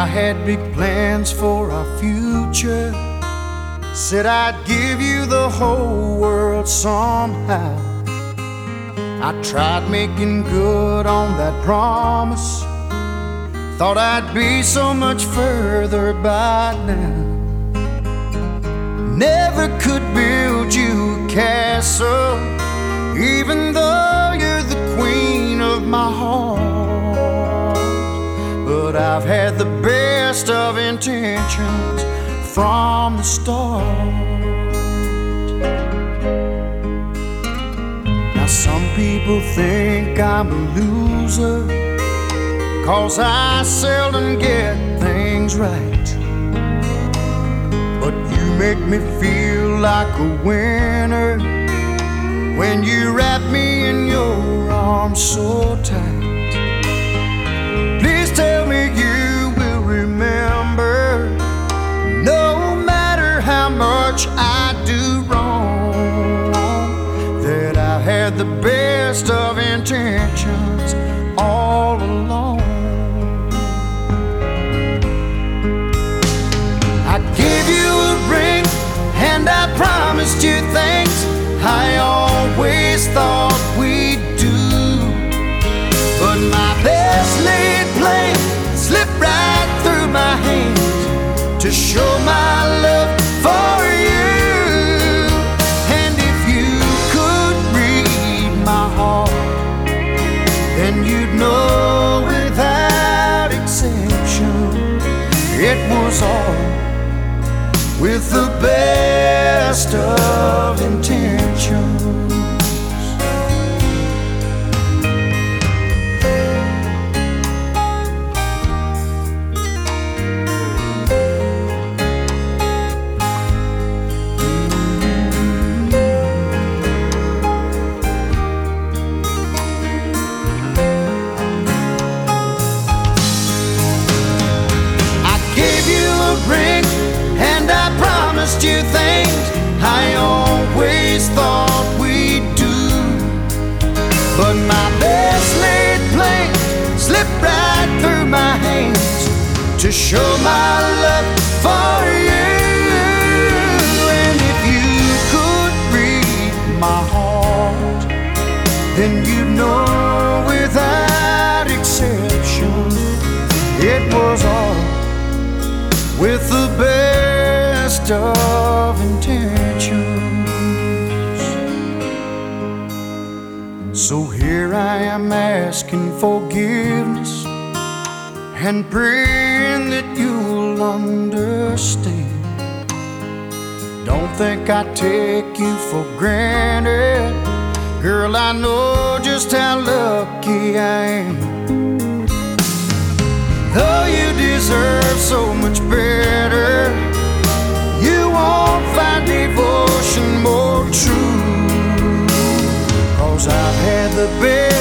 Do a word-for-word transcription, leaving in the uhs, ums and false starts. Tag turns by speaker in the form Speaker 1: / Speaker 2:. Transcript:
Speaker 1: I had big plans for our future. Said I'd give you the whole world somehow. I tried making good on that promise. Thought I'd be so much further by now. Never could build you a castle, even though you're the queen of my heart. But I've had the best of intentions from the start. Now some people think I'm a loser, 'cause I seldom get things right. But you make me feel like a winner when you wrap me in your arms so tight. Please tell me you will remember, no matter how much I do wrong, that I had the best of intentions all along. I gave you a ring and I promised you things I always thought we'd do. But my best laid plan slipped right through my hands to show my love for you. And if you could read my heart, then you'd know without exception it was all with the best of intentions. Ring, and I promised you things I always thought we'd do. But my best laid plan slipped right through my hands to show my love for you. And if you could read my heart, then you'd know without exception it was all with the best of intentions. So here I am asking forgiveness and praying that you'll understand. Don't think I take you for granted, girl, I know just how lucky I am. Though you deserve so much better, you won't find devotion more true. 'Cause I've had the best